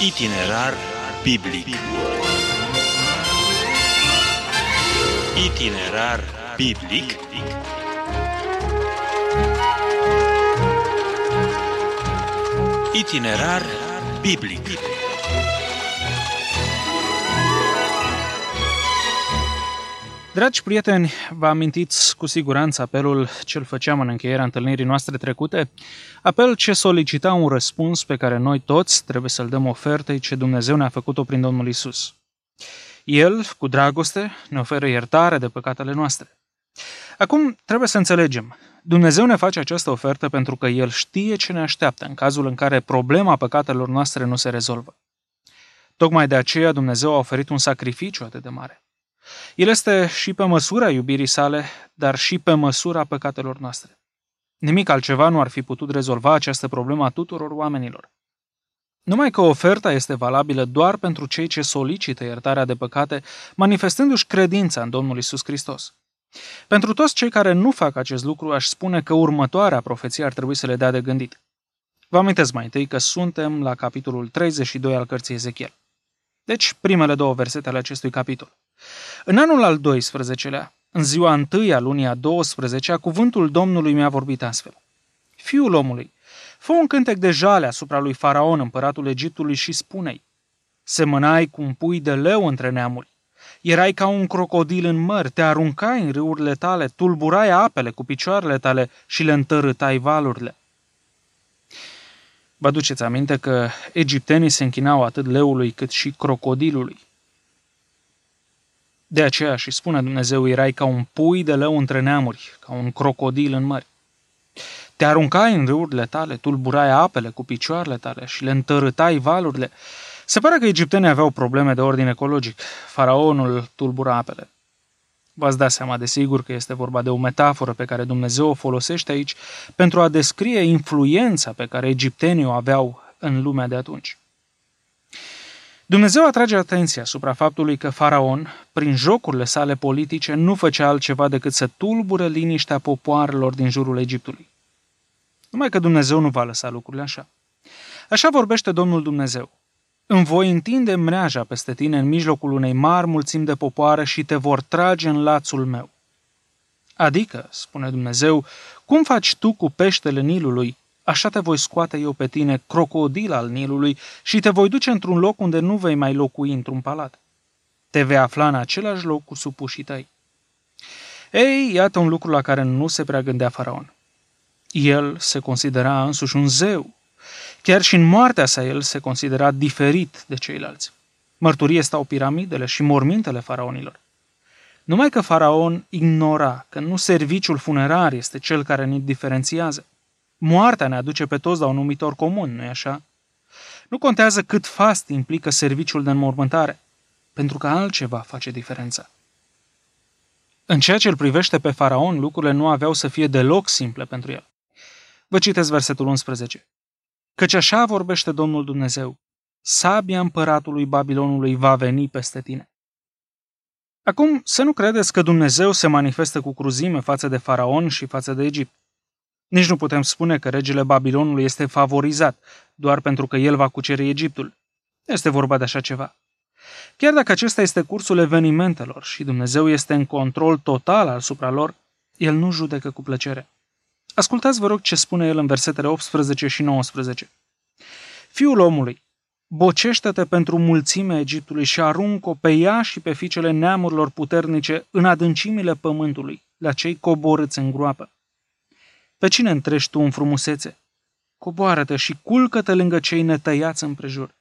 Itinerar biblic. Itinerar biblic. Itinerar biblic. Dragi prieteni, vă amintiți cu siguranță apelul ce-l făceam în încheierea întâlnirii noastre trecute? Apel ce solicita un răspuns pe care noi toți trebuie să-l dăm ofertei ce Dumnezeu ne-a făcut-o prin Domnul Isus. El, cu dragoste, ne oferă iertare de păcatele noastre. Acum trebuie să înțelegem. Dumnezeu ne face această ofertă pentru că El știe ce ne așteaptă în cazul în care problema păcatelor noastre nu se rezolvă. Tocmai de aceea Dumnezeu a oferit un sacrificiu atât de mare. El este și pe măsura iubirii sale, dar și pe măsura păcatelor noastre. Nimic altceva nu ar fi putut rezolva această problemă a tuturor oamenilor. Numai că oferta este valabilă doar pentru cei ce solicită iertarea de păcate, manifestându-și credința în Domnul Isus Hristos. Pentru toți cei care nu fac acest lucru, aș spune că următoarea profeție ar trebui să le dea de gândit. Vă amintesc mai întâi că suntem la capitolul 32 al cărții Ezechiel. Deci, primele două versete ale acestui capitol. În anul al 12-lea, în ziua 1 a lunii a 12-a, cuvântul Domnului mi-a vorbit astfel. Fiul omului, fă un cântec de jale asupra lui Faraon, împăratul Egiptului, și spune-i: semănai cu un pui de leu între neamuri, erai ca un crocodil în mări, te aruncai în râurile tale, tulburai apele cu picioarele tale și le întărâtai valurile. Vă aduceți aminte că egiptenii se închinau atât leului cât și crocodilului. De aceea și spune Dumnezeu, erai ca un pui de leu între neamuri, ca un crocodil în mări. Te aruncai în râurile tale, tulburai apele cu picioarele tale și le întărâtai valurile. Se pare că egiptenii aveau probleme de ordin ecologic. Faraonul tulbura apele. V-ați dat seama desigur că este vorba de o metaforă pe care Dumnezeu o folosește aici pentru a descrie influența pe care egiptenii o aveau în lumea de atunci. Dumnezeu atrage atenția asupra faptului că Faraon, prin jocurile sale politice, nu făcea altceva decât să tulbure liniștea popoarelor din jurul Egiptului. Numai că Dumnezeu nu va lăsa lucrurile așa. Așa vorbește Domnul Dumnezeu. Îmi voi întinde mreaja peste tine în mijlocul unei mari mulțimi de popoare și te vor trage în lațul meu. Adică, spune Dumnezeu, cum faci tu cu peștele Nilului, așa te voi scoate eu pe tine, crocodil al Nilului, și te voi duce într-un loc unde nu vei mai locui într-un palat. Te vei afla în același loc cu supușii tăi. Ei, iată un lucru la care nu se prea gândea Faraon. El se considera însuși un zeu. Chiar și în moartea sa el se considera diferit de ceilalți. Mărturie stau piramidele și mormintele faraonilor. Numai că Faraon ignora că nu serviciul funerar este cel care ne diferențiază. Moartea ne aduce pe toți la un numitor comun, nu-i așa? Nu contează cât fast implică serviciul de înmormântare, pentru că altceva face diferența. În ceea ce îl privește pe Faraon, lucrurile nu aveau să fie deloc simple pentru el. Vă citesc versetul 11. Căci așa vorbește Domnul Dumnezeu, sabia împăratului Babilonului va veni peste tine. Acum, să nu credeți că Dumnezeu se manifestă cu cruzime față de Faraon și față de Egipt. Nici nu putem spune că regele Babilonului este favorizat doar pentru că el va cuceri Egiptul. Nu este vorba de așa ceva. Chiar dacă acesta este cursul evenimentelor și Dumnezeu este în control total asupra lor, el nu judecă cu plăcere. Ascultați, vă rog, ce spune el în versetele 18 și 19. Fiul omului, bocește-te pentru mulțimea Egiptului și aruncă-o pe ea și pe fiicele neamurilor puternice în adâncimile pământului, la cei coborâți în groapă. Pe cine întrești tu în frumusețe? Coboară-te și culcă-te lângă cei netăiați împrejur.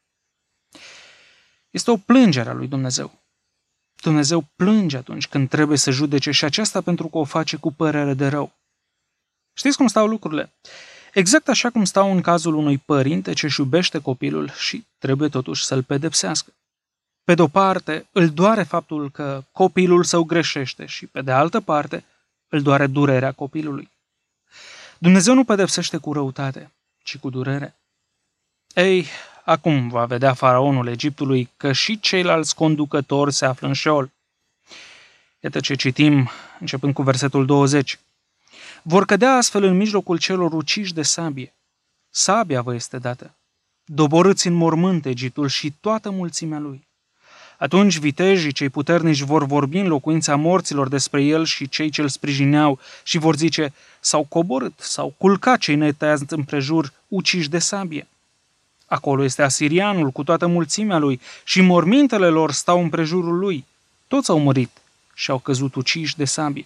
Este o plângere a lui Dumnezeu. Dumnezeu plânge atunci când trebuie să judece și aceasta pentru că o face cu părere de rău. Știți cum stau lucrurile? Exact așa cum stau în cazul unui părinte ce își iubește copilul și trebuie totuși să-l pedepsească. Pe de-o parte, îl doare faptul că copilul său greșește și, pe de altă parte, îl doare durerea copilului. Dumnezeu nu pedepsește cu răutate, ci cu durere. Ei, acum va vedea faraonul Egiptului că și ceilalți conducători se află în șeol. Iată ce citim, începând cu versetul 20. Vor cădea astfel în mijlocul celor uciși de sabie. Sabia vă este dată. doborâți în mormânt Egiptul și toată mulțimea lui. Atunci vitejii cei puternici vor vorbi în locuința morților despre el și cei ce îl sprijineau și vor zice, s-au coborât, s-au culcat cei netăiați împrejur, uciși de sabie. Acolo este asirianul cu toată mulțimea lui și mormintele lor stau împrejurul lui. Toți au murit și au căzut uciși de sabie.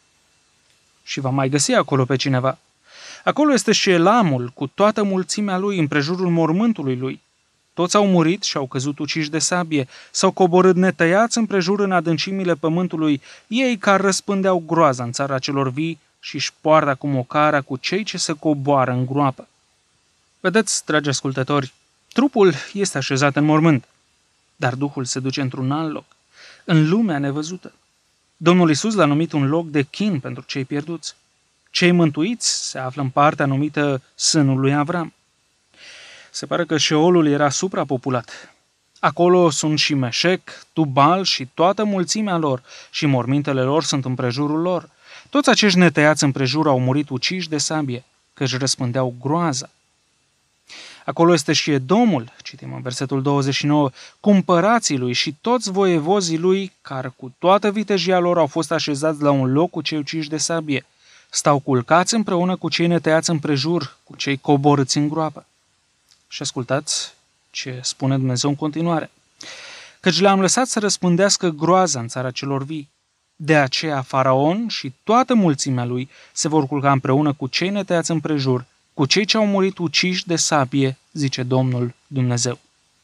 Și va mai găsi acolo pe cineva. Acolo este și Elamul cu toată mulțimea lui împrejurul mormântului lui. Toți au murit și au căzut uciși de sabie, s-au coborât netăiați împrejur în adâncimile pământului, ei care răspândeau groaza în țara celor vii și își poartă acum ocara cu cei ce se coboară în groapă. Vedeți, dragi ascultători, trupul este așezat în mormânt, dar Duhul se duce într-un alt loc, în lumea nevăzută. Domnul Iisus l-a numit un loc de chin pentru cei pierduți. Cei mântuiți se află în partea numită sânul lui Avram. Se pare că Șeolul era suprapopulat. Acolo sunt și Meșec, Tubal și toată mulțimea lor și mormintele lor sunt împrejurul lor. Toți acești netăiați împrejur au murit uciși de sabie, că își răspândeau groaza. Acolo este și Edomul, citim în versetul 29, cumpărații lui și toți voievozii lui, care cu toată vitejia lor au fost așezați la un loc cu cei uciși de sabie. Stau culcați împreună cu cei netăiați împrejur, cu cei coborâți în groapă. Și ascultați ce spune Dumnezeu în continuare. Căci le-am lăsat să răspândească groaza în țara celor vii. De aceea Faraon și toată mulțimea lui se vor culca împreună cu cei netăiați împrejur, cu cei ce au murit uciși de sabie, zice Domnul Dumnezeu.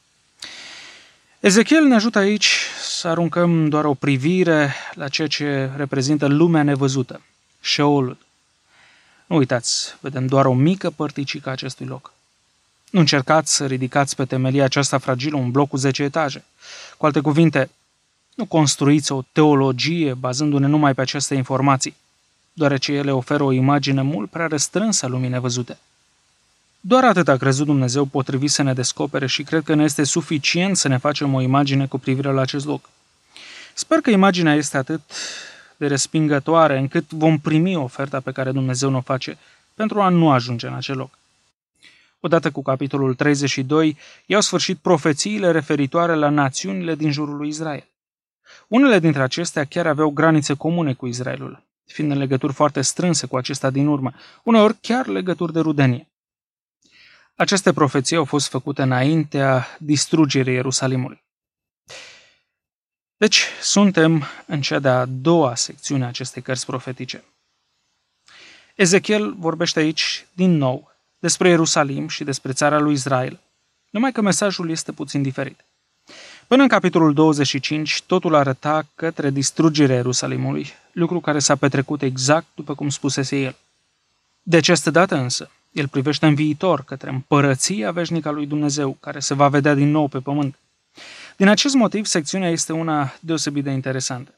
Ezechiel ne ajută aici să aruncăm doar o privire la ceea ce reprezintă lumea nevăzută, Șeolul. Nu uitați, vedem doar o mică părticică a acestui loc. Nu încercați să ridicați pe temelia aceasta fragilă un bloc cu 10 etaje. Cu alte cuvinte, nu construiți o teologie bazându-ne numai pe aceste informații, deoarece ele oferă o imagine mult prea restrânsă a lumii nevăzute. Doar atât a crezut Dumnezeu potrivit să ne descopere și cred că ne este suficient să ne facem o imagine cu privire la acest loc. Sper că imaginea este atât de respingătoare încât vom primi oferta pe care Dumnezeu ne-o face pentru a nu ajunge în acel loc. Odată cu capitolul 32, i-au sfârșit profețiile referitoare la națiunile din jurul lui Israel. Unele dintre acestea chiar aveau granițe comune cu Israelul, fiind în legături foarte strânse cu acesta din urmă, uneori chiar legături de rudenie. Aceste profeții au fost făcute înaintea distrugerii Ierusalimului. Deci, suntem în cea de-a doua secțiune a acestei cărți profetice. Ezechiel vorbește aici, din nou, despre Ierusalim și despre țara lui Israel, numai că mesajul este puțin diferit. Până în capitolul 25, totul arăta către distrugerea Ierusalimului, lucru care s-a petrecut exact după cum spusese el. De această dată însă, el privește în viitor, către împărăția veșnică a lui Dumnezeu, care se va vedea din nou pe pământ. Din acest motiv, secțiunea este una deosebit de interesantă.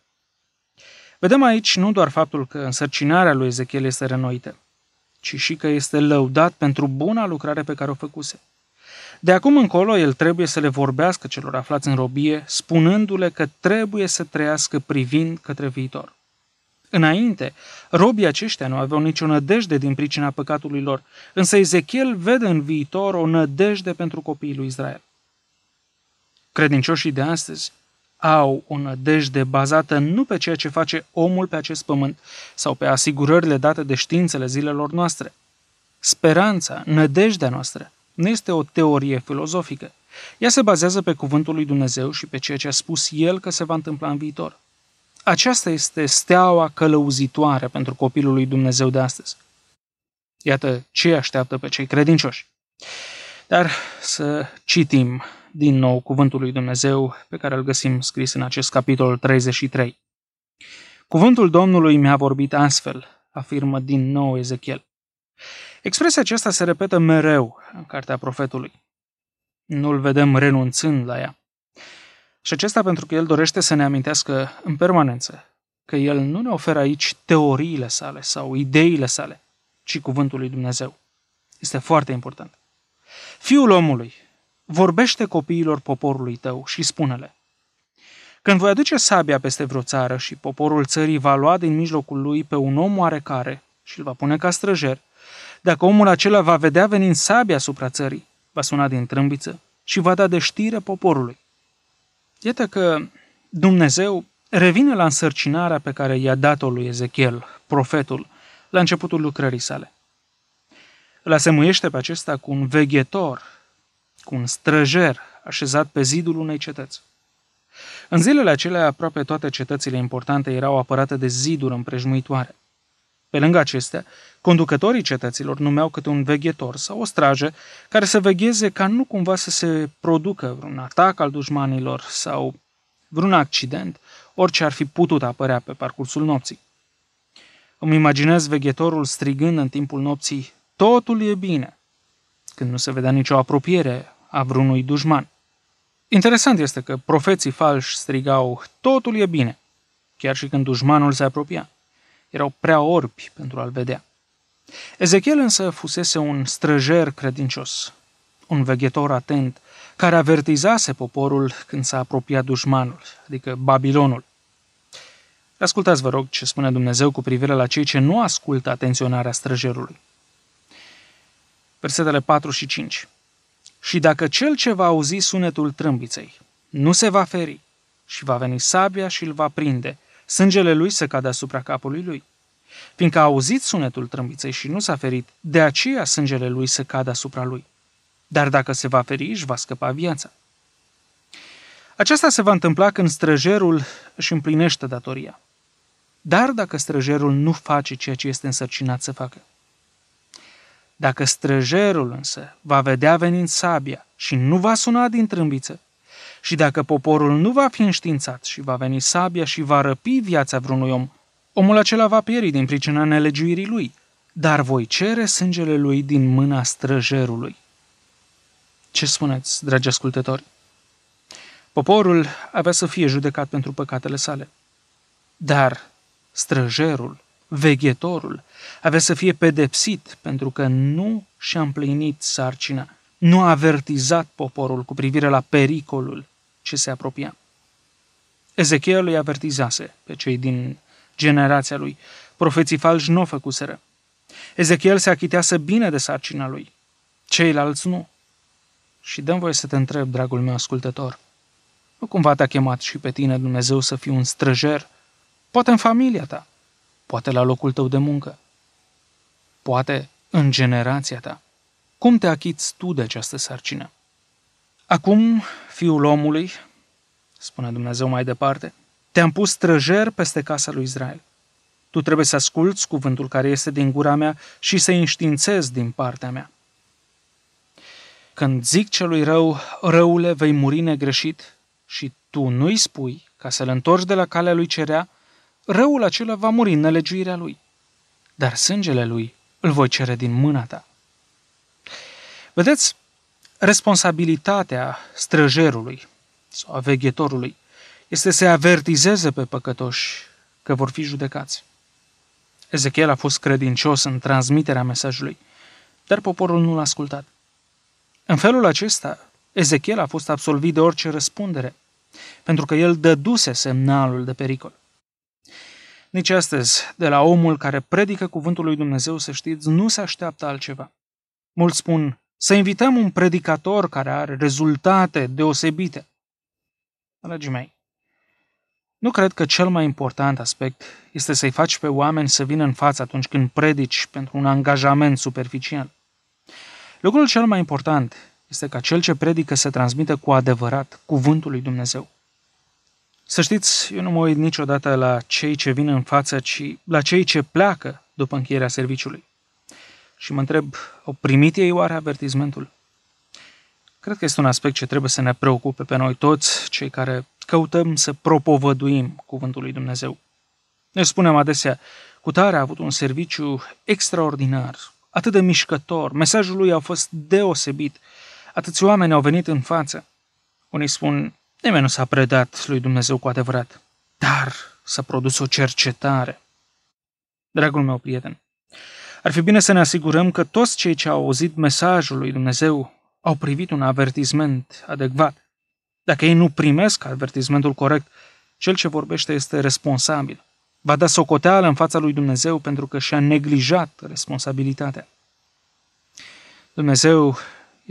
Vedem aici nu doar faptul că însărcinarea lui Ezechiel este renoită, ci și că este lăudat pentru buna lucrare pe care o făcuse. De acum încolo, el trebuie să le vorbească celor aflați în robie, spunându-le că trebuie să trăiască privind către viitor. Înainte, robii aceștia nu aveau nicio nădejde din pricina păcatului lor, însă Ezechiel vede în viitor o nădejde pentru copiii lui Israel. Credincioșii de astăzi au o nădejde bazată nu pe ceea ce face omul pe acest pământ sau pe asigurările date de științele zilelor noastre. Speranța, nădejdea noastră, nu este o teorie filozofică. Ea se bazează pe cuvântul lui Dumnezeu și pe ceea ce a spus El că se va întâmpla în viitor. Aceasta este steaua călăuzitoare pentru copilul lui Dumnezeu de astăzi. Iată ce așteaptă pe cei credincioși. Dar să citim din nou cuvântul lui Dumnezeu pe care îl găsim scris în acest capitol 33. Cuvântul Domnului mi-a vorbit astfel, afirmă din nou Ezechiel. Expresia aceasta se repetă mereu în cartea profetului. Nu-l vedem renunțând la ea. Și acesta pentru că el dorește să ne amintească în permanență că el nu ne oferă aici teoriile sale sau ideile sale, ci cuvântul lui Dumnezeu. Este foarte important. Fiul omului, vorbește copiilor poporului tău și spune-le: când voi aduce sabia peste vreo țară și poporul țării va lua din mijlocul lui pe un om oarecare și îl va pune ca străjer, dacă omul acela va vedea venind sabia asupra țării, va suna din trâmbiță și va da de știre poporului. Iată că Dumnezeu revine la însărcinarea pe care i-a dat-o lui Ezechiel, profetul, la începutul lucrării sale. Îl asemuiește pe acesta cu un veghetor, cu un străjer așezat pe zidul unei cetăți. În zilele acelea, aproape toate cetățile importante erau apărate de ziduri împrejmuitoare. Pe lângă acestea, conducătorii cetăților numeau câte un veghetor sau o strajă care să vegheze ca nu cumva să se producă vreun atac al dușmanilor sau vreun accident, orice ar fi putut apărea pe parcursul nopții. Îmi imaginez veghetorul strigând în timpul nopții: "Totul e bine!" când nu se vedea nicio apropiere a vreunui dușman. Interesant este că profeții falși strigau: "Totul e bine!" chiar și când dușmanul se apropia. Erau prea orbi pentru a-l vedea. Ezechiel însă fusese un străjer credincios, un veghetor atent, care avertizase poporul când s-a apropiat dușmanul, adică Babilonul. Ascultați, vă rog, ce spune Dumnezeu cu privire la cei ce nu ascultă atenționarea străjerului. Versetele 4 și 5. "Și dacă cel ce va auzi sunetul trâmbiței nu se va feri și va veni sabia și îl va prinde, sângele lui să cadă asupra capului lui. Fiindcă a auzit sunetul trâmbiței și nu s-a ferit, de aceea sângele lui să cadă asupra lui. Dar dacă se va feri, își va scăpa viața." Aceasta se va întâmpla când străjerul își împlinește datoria. Dar dacă străjerul nu face ceea ce este însărcinat să facă. Dacă străjerul însă va vedea venind sabia și nu va suna din trâmbiță, și dacă poporul nu va fi înștiințat și va veni sabia și va răpi viața vreunui om, omul acela va pieri din pricina nelegiuirii lui, dar voi cere sângele lui din mâna străjerului. Ce spuneți, dragi ascultători? Poporul avea să fie judecat pentru păcatele sale, dar străjerul, veghetorul, avea să fie pedepsit pentru că nu și-a împlinit sarcina, nu a avertizat poporul cu privire la pericolul ce se apropia. Ezechiel îi avertizase pe cei din generația lui. Profeții falși nu o făcuseră. Ezechiel se achitease bine de sarcina lui. Ceilalți nu. Și dă-mi voie să te întreb, dragul meu ascultător, nu cumva te-a chemat și pe tine Dumnezeu să fii un străjer? Poate în familia ta, poate la locul tău de muncă, poate în generația ta. Cum te achiți tu de această sarcină? Acum, fiul omului, spune Dumnezeu mai departe, te-am pus străjer peste casa lui Israel. Tu trebuie să asculți cuvântul care este din gura mea și să-i înștiințezi din partea mea. Când zic celui rău, răule, vei muri negreșit, și tu nu-i spui ca să-l întorci de la calea lui ce rea, răul acela va muri în nelegiuirea lui, dar sângele lui îl voi cere din mâna ta. Vedeți, responsabilitatea străjerului sau a veghetorului este să avertizeze pe păcătoși că vor fi judecați. Ezechiel a fost credincios în transmiterea mesajului, dar poporul nu l-a ascultat. În felul acesta, Ezechiel a fost absolvit de orice răspundere, pentru că el dăduse semnalul de pericol. Nici astăzi, de la omul care predică cuvântul lui Dumnezeu, să știți, nu se așteaptă altceva. Mulți spun, să invităm un predicator care are rezultate deosebite. Dragii mei, nu cred că cel mai important aspect este să-i faci pe oameni să vină în față atunci când predici pentru un angajament superficial. Lucrul cel mai important este ca cel ce predică să transmită cu adevărat cuvântul lui Dumnezeu. Să știți, eu nu mă uit niciodată la cei ce vin în față, ci la cei ce pleacă după încheierea serviciului. Și mă întreb, au primit ei oare avertizmentul? Cred că este un aspect ce trebuie să ne preocupe pe noi toți, cei care căutăm să propovăduim cuvântul lui Dumnezeu. Ne spunem adesea, cutare a avut un serviciu extraordinar, atât de mișcător, mesajul lui a fost deosebit, atâți oameni au venit în față. Unii spun, nimeni nu s-a predat lui Dumnezeu cu adevărat, dar s-a produs o cercetare. Dragul meu prieten, ar fi bine să ne asigurăm că toți cei ce au auzit mesajul lui Dumnezeu au privit un avertisment adecvat. Dacă ei nu primesc avertismentul corect, cel ce vorbește este responsabil. Va da socoteală în fața lui Dumnezeu pentru că și-a neglijat responsabilitatea. Dumnezeu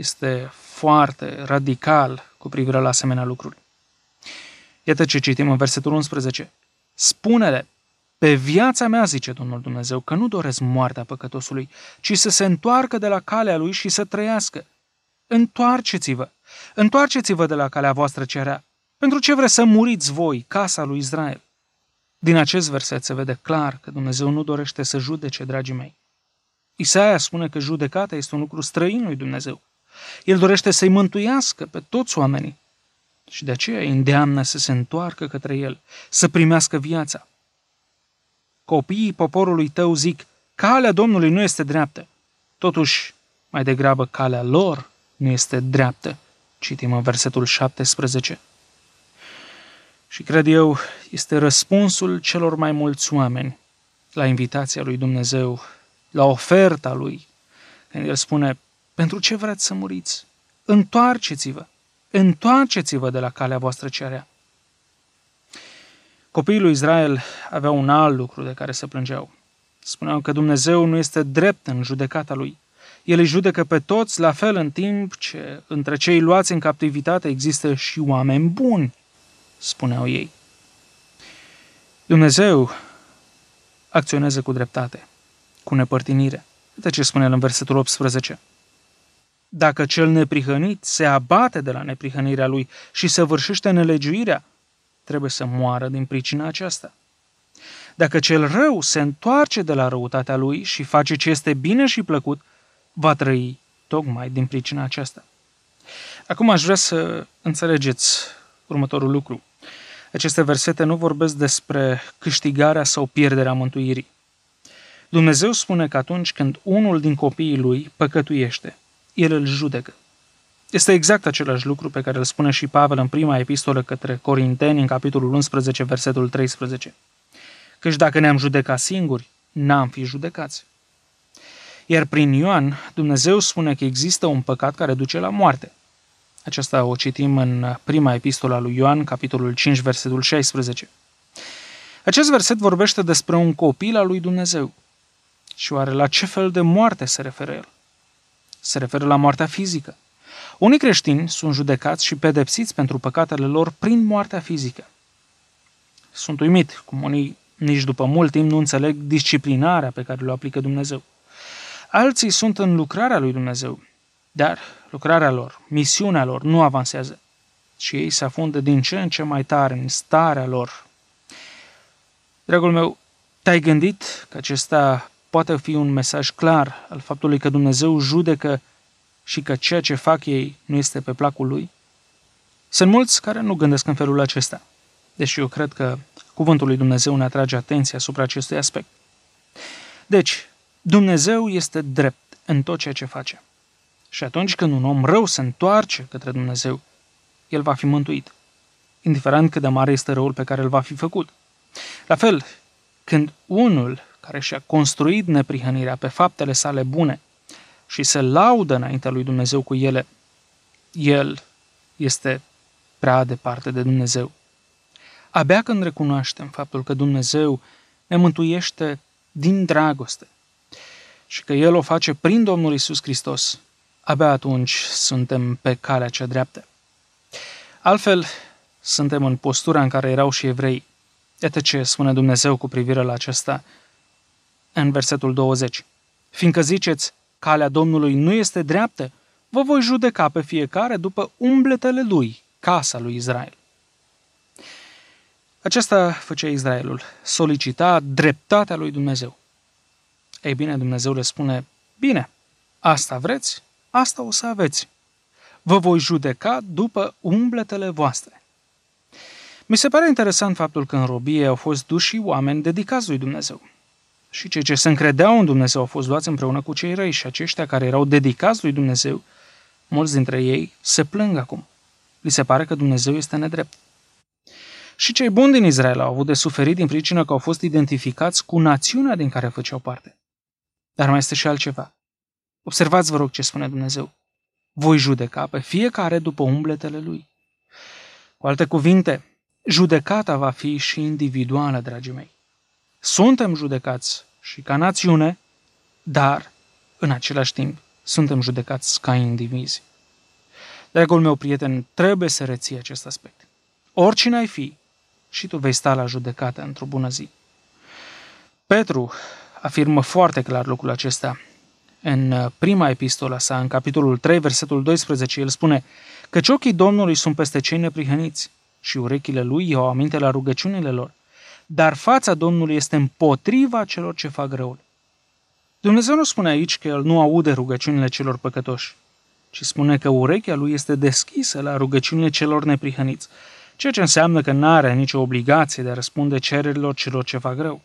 este foarte radical cu privire la asemenea lucruri. Iată ce citim în versetul 11. Spune-le, pe viața mea, zice Domnul Dumnezeu, că nu doresc moartea păcătosului, ci să se întoarcă de la calea lui și să trăiască. Întoarceți-vă! Întoarceți-vă de la calea voastră cea rea. Pentru ce vreți să muriți voi, casa lui Israel? Din acest verset se vede clar că Dumnezeu nu dorește să judece, dragii mei. Isaia spune că judecata este un lucru străin lui Dumnezeu. El dorește să-i mântuiască pe toți oamenii și de aceea îi îndeamnă să se întoarcă către el, să primească viața. Copiii poporului tău zic, calea Domnului nu este dreaptă. Totuși, mai degrabă calea lor nu este dreaptă. Citim în versetul 17. Și cred eu, este răspunsul celor mai mulți oameni la invitația lui Dumnezeu, la oferta lui, când el spune, pentru ce vreți să muriți? Întoarceți-vă! Întoarceți-vă de la calea voastră cea rea. Copiii lui Israel aveau un alt lucru de care se plângeau. Spuneau că Dumnezeu nu este drept în judecata lui. El îi judecă pe toți la fel, în timp ce între cei luați în captivitate există și oameni buni, spuneau ei. Dumnezeu acționează cu dreptate, cu nepărtinire. Uite ce spune el în versetul 18. Dacă cel neprihănit se abate de la neprihănirea lui și săvârșește nelegiuirea, trebuie să moară din pricina aceasta. Dacă cel rău se întoarce de la răutatea lui și face ce este bine și plăcut, va trăi tocmai din pricina aceasta. Acum aș vrea să înțelegeți următorul lucru. Aceste versete nu vorbesc despre câștigarea sau pierderea mântuirii. Dumnezeu spune că atunci când unul din copiii lui păcătuiește, el îl judecă. Este exact același lucru pe care îl spune și Pavel în prima epistolă către Corinteni, în capitolul 11, versetul 13. Căci dacă ne-am judecat singuri, n-am fi judecați. Iar prin Ioan, Dumnezeu spune că există un păcat care duce la moarte. Aceasta o citim în prima epistolă a lui Ioan, capitolul 5, versetul 16. Acest verset vorbește despre un copil al lui Dumnezeu. Și oare la ce fel de moarte se referă el? Se referă la moartea fizică. Unii creștini sunt judecați și pedepsiți pentru păcatele lor prin moartea fizică. Sunt uimit cum unii nici după mult timp nu înțeleg disciplinarea pe care o aplică Dumnezeu. Alții sunt în lucrarea lui Dumnezeu, dar lucrarea lor, misiunea lor nu avansează și ei se afundă din ce în ce mai tare în starea lor. Dragul meu, te-ai gândit că acesta poate fi un mesaj clar al faptului că Dumnezeu judecă și că ceea ce fac ei nu este pe placul lui? Sunt mulți care nu gândesc în felul acesta, deși eu cred că cuvântul lui Dumnezeu ne atrage atenția asupra acestui aspect. Deci, Dumnezeu este drept în tot ceea ce face. Și atunci când un om rău se întoarce către Dumnezeu, el va fi mântuit, indiferent cât de mare este răul pe care îl va fi făcut. La fel, când unul care și-a construit neprihănirea pe faptele sale bune și se laudă înaintea lui Dumnezeu cu ele, el este prea departe de Dumnezeu. Abia când recunoaștem faptul că Dumnezeu ne mântuiește din dragoste și că El o face prin Domnul Iisus Hristos, abia atunci suntem pe calea cea dreaptă. Altfel, suntem în postura în care erau și evrei. Iată ce spune Dumnezeu cu privire la acesta în versetul 20. Fiindcă ziceți, calea Domnului nu este dreaptă, vă voi judeca pe fiecare după umbletele lui, casa lui Israel. Aceasta făcea Israelul, solicita dreptatea lui Dumnezeu. Ei bine, Dumnezeu le spune, bine, asta vreți, asta o să aveți. Vă voi judeca după umbletele voastre. Mi se pare interesant faptul că în robie au fost duși oameni dedicați lui Dumnezeu. Și cei ce se încredeau în Dumnezeu au fost luați împreună cu cei răi și aceștia care erau dedicați lui Dumnezeu, mulți dintre ei se plâng acum. Li se pare că Dumnezeu este nedrept. Și cei buni din Israel au avut de suferit din pricină că au fost identificați cu națiunea din care făceau parte. Dar mai este și altceva. Observați, vă rog, ce spune Dumnezeu. Voi judeca pe fiecare după umbletele lui. Cu alte cuvinte, judecata va fi și individuală, dragii mei. Suntem judecați și ca națiune, dar, în același timp, suntem judecați ca indivizi. Dragul meu prieten, trebuie să reții acest aspect. Oricine ai fi, și tu vei sta la judecată într-o bună zi. Petru afirmă foarte clar lucrul acesta. În prima epistolă sa, în capitolul 3, versetul 12, el spune: căci ochii Domnului sunt peste cei neprihăniți și urechile lui iau aminte la rugăciunile lor, dar fața Domnului este împotriva celor ce fac răul. Dumnezeu nu spune aici că el nu aude rugăciunile celor păcătoși, ci spune că urechea lui este deschisă la rugăciunile celor neprihăniți, ceea ce înseamnă că nu are nicio obligație de a răspunde cererilor celor ce fac rău.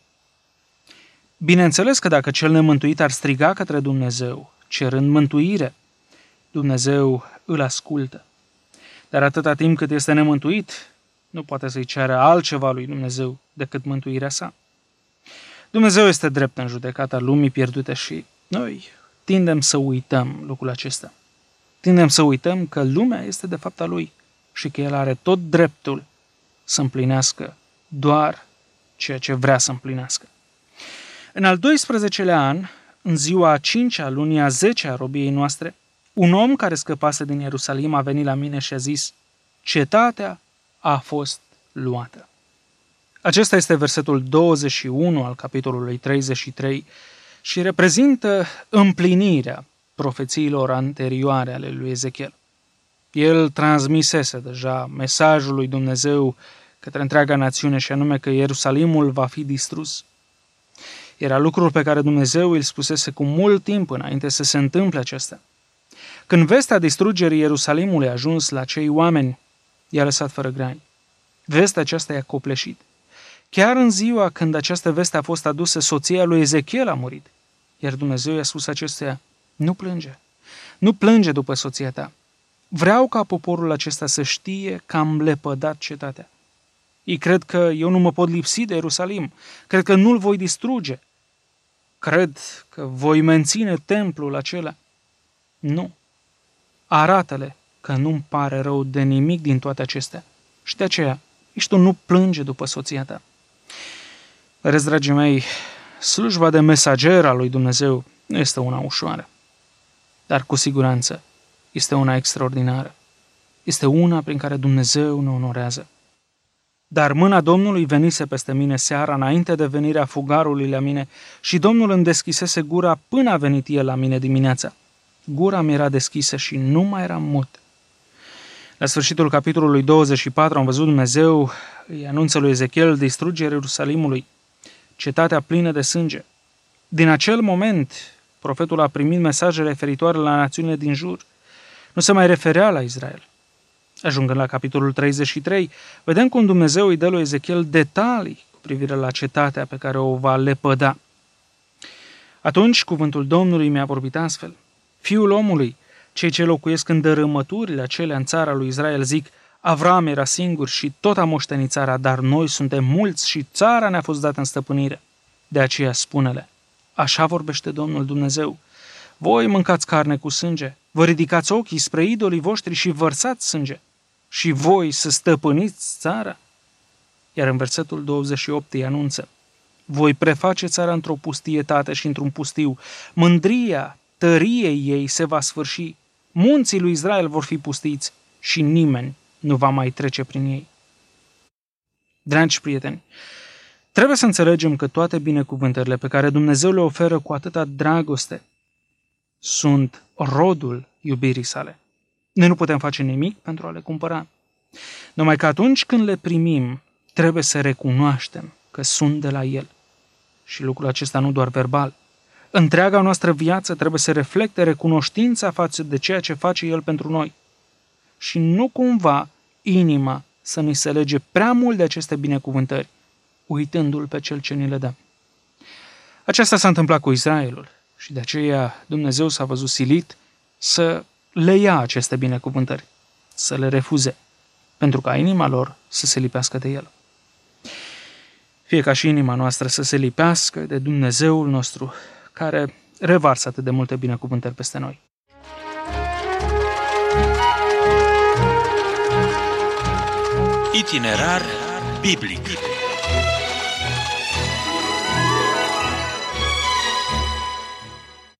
Bineînțeles că dacă cel nemântuit ar striga către Dumnezeu, cerând mântuire, Dumnezeu îl ascultă. Dar atâta timp cât este nemântuit, nu poate să-i ceară altceva lui Dumnezeu decât mântuirea sa. Dumnezeu este drept în judecata lumii pierdute și noi tindem să uităm lucrul acesta. Tindem să uităm că lumea este de fapt a lui și că el are tot dreptul să împlinească doar ceea ce vrea să împlinească. În al 12-lea an, în ziua a 5-a lunii a 10-a robiei noastre, un om care scăpase din Ierusalim a venit la mine și a zis: cetatea a fost luată. Acesta este versetul 21 al capitolului 33 și reprezintă împlinirea profețiilor anterioare ale lui Ezechiel. El transmisese deja mesajul lui Dumnezeu către întreaga națiune și anume că Ierusalimul va fi distrus. Era lucrul pe care Dumnezeu îl spusese cu mult timp înainte să se întâmple acesta. Când vestea distrugerii Ierusalimului a ajuns la cei oameni, i-a lăsat fără grani. Vestea aceasta i-a copleșit. Chiar în ziua când această veste a fost adusă, soția lui Ezechiel a murit. Iar Dumnezeu i-a spus acestuia: nu plânge. Nu plânge după soția ta. Vreau ca poporul acesta să știe că am lepădat cetatea. Ei cred că eu nu mă pot lipsi de Ierusalim. Cred că nu-l voi distruge. Cred că voi menține templul acela. Nu. Arată-le că nu-mi pare rău de nimic din toate acestea. Și de aceea, nici tu nu plânge după soția ta. Vedeți, dragii mei, slujba de mesager al lui Dumnezeu nu este una ușoară, dar cu siguranță este una extraordinară. Este una prin care Dumnezeu ne onorează. Dar mâna Domnului venise peste mine seara înainte de venirea fugarului la mine și Domnul îmi deschisese gura până a venit el la mine dimineața. Gura mi era deschisă și nu mai eram mut. La sfârșitul capitolului 24 am văzut Dumnezeu îi anunță lui Ezechiel distrugerea Ierusalimului, cetatea plină de sânge. Din acel moment, profetul a primit mesaje referitoare la națiunile din jur. Nu se mai referea la Israel. Ajungând la capitolul 33, vedem cum Dumnezeu îi dă lui Ezechiel detalii cu privire la cetatea pe care o va lepăda. Atunci cuvântul Domnului mi-a vorbit astfel: Fiul omului, cei ce locuiesc în dărâmăturile acelea în țara lui Israel zic: Avram era singur și tot a moștenit țara, dar noi suntem mulți și țara ne-a fost dată în stăpânire. De aceea spune-le: Așa vorbește Domnul Dumnezeu: Voi mâncați carne cu sânge, vă ridicați ochii spre idolii voștri și vărsați sânge, și voi să stăpâniți țara. Iar în versetul 28 îi anunță: Voi preface țara într-o pustietate și într-un pustiu, mândria tăriei ei se va sfârși, munții lui Israel vor fi pustiți și nimeni nu va mai trece prin ei. Dragi prieteni, trebuie să înțelegem că toate binecuvântările pe care Dumnezeu le oferă cu atâta dragoste sunt rodul iubirii sale. Noi nu putem face nimic pentru a le cumpăra. Numai că atunci când le primim, trebuie să recunoaștem că sunt de la El. Și lucrul acesta nu doar verbal. Întreaga noastră viață trebuie să reflecte recunoștința față de ceea ce face El pentru noi. Și nu cumva inima să ni se lege prea mult de aceste binecuvântări, uitându-L pe Cel ce ni le dă. Aceasta s-a întâmplat cu Israelul și de aceea Dumnezeu s-a văzut silit să le ia aceste binecuvântări, să le refuze, pentru ca inima lor să se lipească de El. Fie ca și inima noastră să se lipească de Dumnezeul nostru, care revarsă atât de multe binecuvântări peste noi. Itinerar biblic.